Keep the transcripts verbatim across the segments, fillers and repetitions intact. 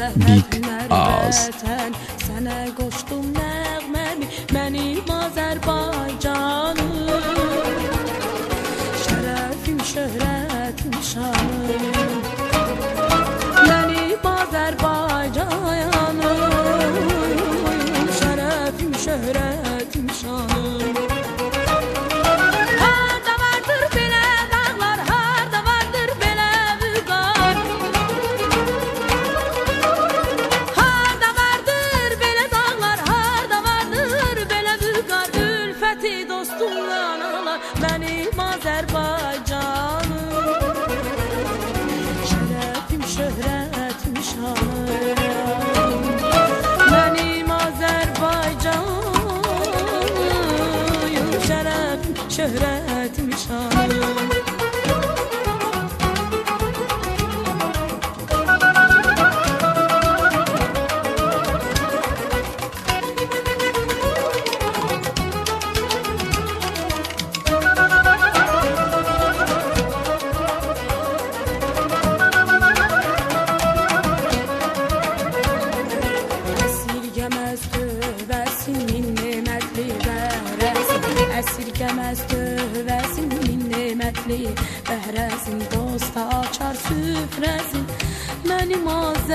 Big Ağız. Sənə qoşdum nəğməmi, mənim Azərbaycanım. Şərəfim, şöhrətim, şanım, mənim Azərbaycanım. Şərəfim, şöhrətim, şanım. Benim Azerbaycanım, şerefim, şöhretim, şanım, benim Azerbaycanım, şerefim, şöhretim, şanım. Əsirgəməz tövəsin, min nemətli bəhrəsin, dosta açar süfrəsin, mənim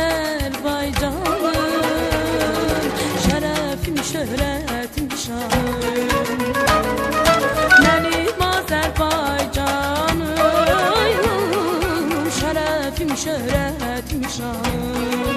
Azərbaycanım. Şərəfim, şöhrətim, şanım, mənim Azərbaycanım. Şərəfim, şöhrətim, şanım.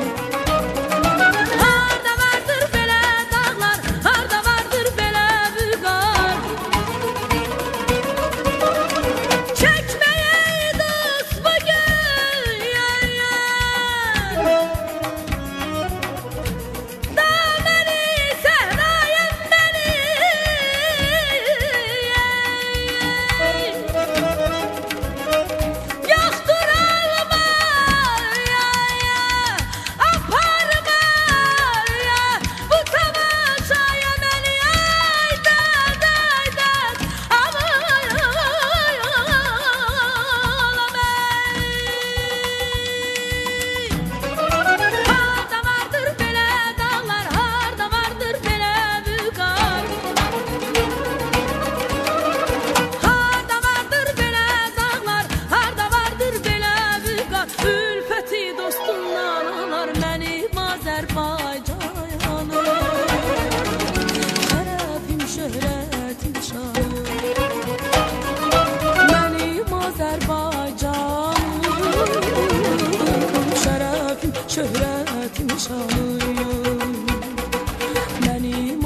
Şöhretim, şanım, benim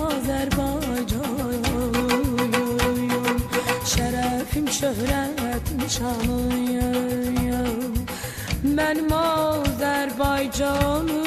Azerbaycanım. Şerefim, şöhretim, şanım, benim Azerbaycanım.